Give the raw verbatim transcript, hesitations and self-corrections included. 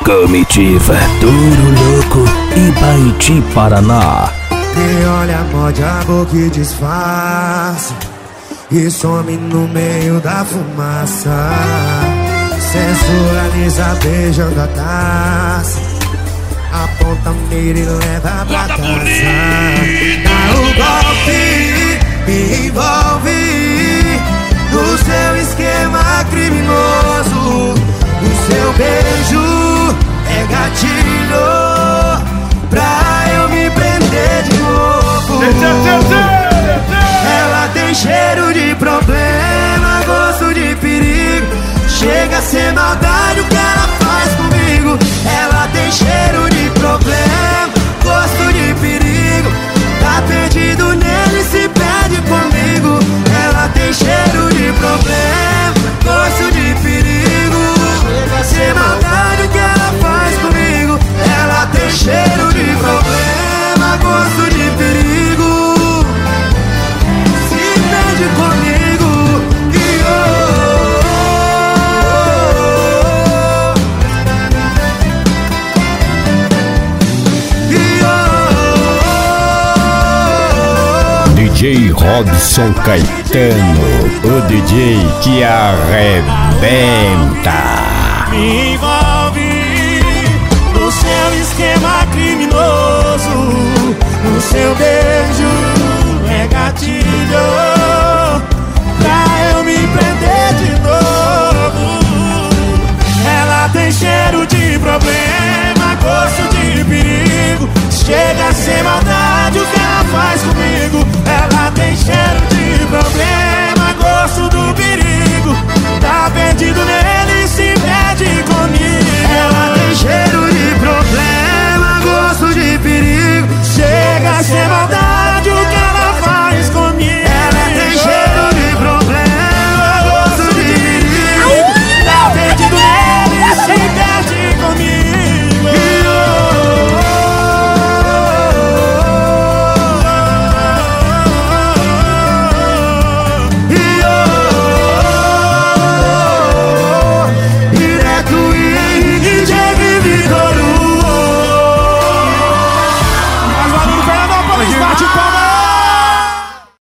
Comitiva Touro Louco, Ibaiti, Paraná. Me olha, morde a boca e disfarça e some no meio da fumaça. Sensualiza beijando a taça, aponta a mira e leva pra casa. Dá o golpe, me envolve no seu esquema criminoso. O seu beijo é gatilho pra eu me prender de novo. Ela tem cheiro de problema, gosto de perigo. Chega a ser maldade o que ela faz comigo. Ela tem cheiro de problema, gosto de perigo. Tá perdido nele, se perde comigo. Ela tem cheiro de problema, gosto de perigo. Chega a ser maldade o que ela faz comigo. Ela tem cheiro de problema, gosto de perigo. Se perde comigo. E oh. D J Robson Caetano, o D J que arrebenta. Me envolve no seu esquema criminoso. O seu beijo é gatilho pra eu me prender de novo. Ela tem cheiro de problema, gosto de perigo. Chega a ser maldade